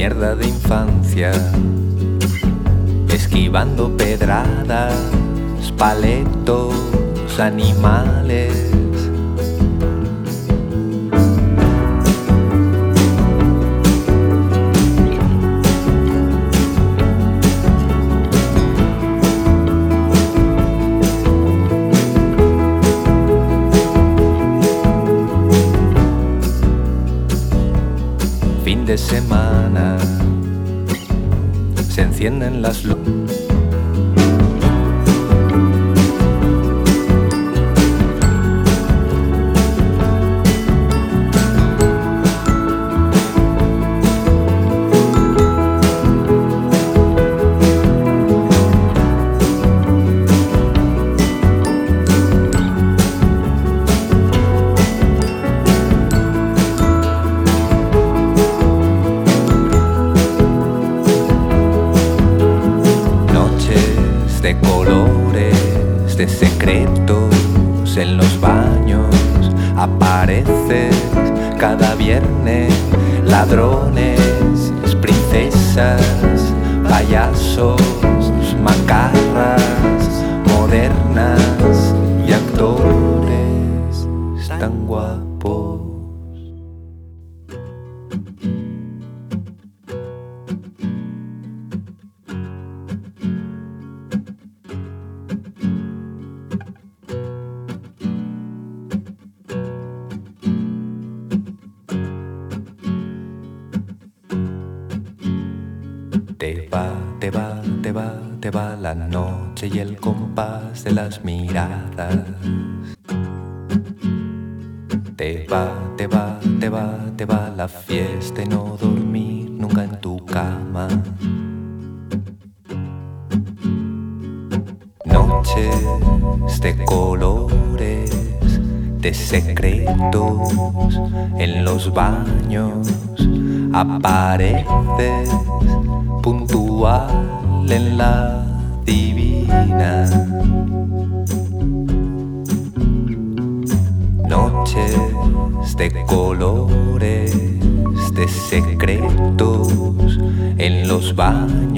mierda de infancia, esquivando pedradas, paletos, animales. Fin de semana, se encienden las luces. De colores, de secretos en los baños, apareces cada viernes, ladrones, princesas, payasos, macarras, modernas y actores tan guapos. Te va, te va, te va, te va la noche y el compás de las miradas. Te va, te va, te va, te va la fiesta y no dormir nunca en tu cama. Noches de colores, de secretos en los baños, apareces puntual en la divina. Noches de colores, de secretos en los baños,